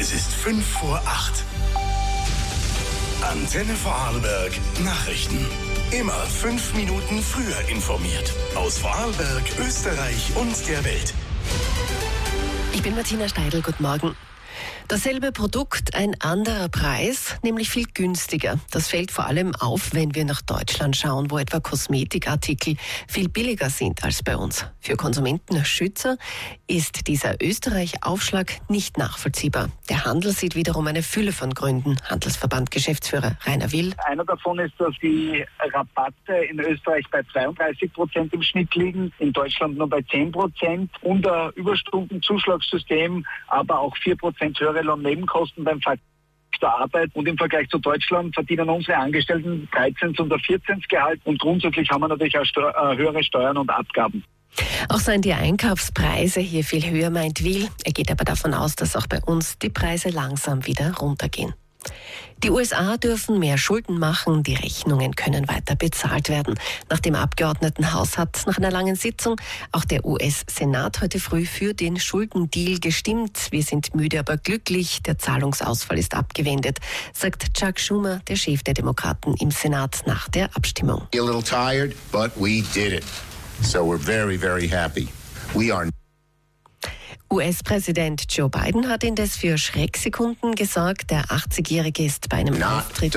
Es ist 7:55. Antenne Vorarlberg Nachrichten. Immer 5 Minuten früher informiert. Aus Vorarlberg, Österreich und der Welt. Ich bin Martina Steidl, guten Morgen. Dasselbe Produkt, ein anderer Preis, nämlich viel günstiger. Das fällt vor allem auf, wenn wir nach Deutschland schauen, wo etwa Kosmetikartikel viel billiger sind als bei uns. Für Konsumentenschützer ist dieser Österreich-Aufschlag nicht nachvollziehbar. Der Handel sieht wiederum eine Fülle von Gründen. Handelsverband-Geschäftsführer Rainer Will. Einer davon ist, dass die Rabatte in Österreich bei 32% im Schnitt liegen, in Deutschland nur bei 10% und ein Überstundenzuschlagssystem, aber auch 4% höhere Lohnnebenkosten beim Verkauf der Arbeit. Und im Vergleich zu Deutschland verdienen unsere Angestellten 13. und 14. Gehalt und grundsätzlich haben wir natürlich auch höhere Steuern und Abgaben. Auch seien die Einkaufspreise hier viel höher, meint Will. Er geht aber davon aus, dass auch bei uns die Preise langsam wieder runtergehen. Die USA dürfen mehr Schulden machen, die Rechnungen können weiter bezahlt werden. Nach dem Abgeordnetenhaus hat nach einer langen Sitzung auch der US-Senat heute früh für den Schuldendeal gestimmt. Wir sind müde, aber glücklich. Der Zahlungsausfall ist abgewendet, sagt Chuck Schumer, der Chef der Demokraten im Senat nach der Abstimmung. A little tired, but we did it. So we're very, very happy. We are US-Präsident Joe Biden hat indes für Schrecksekunden gesorgt. Der 80-Jährige ist bei einem Auftritt.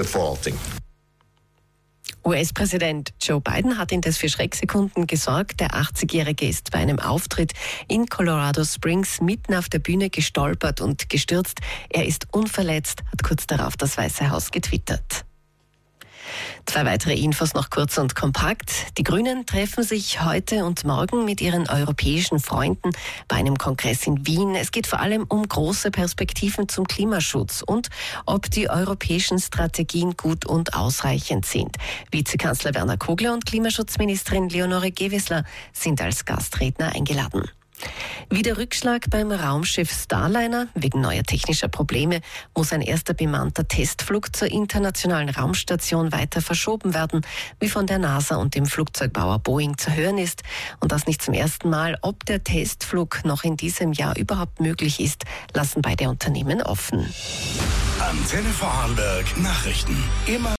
US-Präsident Joe Biden hat indes für Schrecksekunden gesorgt. Der 80-Jährige ist bei einem Auftritt in Colorado Springs mitten auf der Bühne gestolpert und gestürzt. Er ist unverletzt, hat kurz darauf das Weiße Haus getwittert. 2 weitere Infos noch kurz und kompakt. Die Grünen treffen sich heute und morgen mit ihren europäischen Freunden bei einem Kongress in Wien. Es geht vor allem um große Perspektiven zum Klimaschutz und ob die europäischen Strategien gut und ausreichend sind. Vizekanzler Werner Kogler und Klimaschutzministerin Leonore Gewessler sind als Gastredner eingeladen. Wieder Rückschlag beim Raumschiff Starliner. Wegen neuer technischer Probleme muss ein erster bemannter Testflug zur internationalen Raumstation weiter verschoben werden, wie von der NASA und dem Flugzeugbauer Boeing zu hören ist. Und das nicht zum ersten Mal. Ob der Testflug noch in diesem Jahr überhaupt möglich ist, lassen beide Unternehmen offen. Antenne Vorarlberg Nachrichten. Immer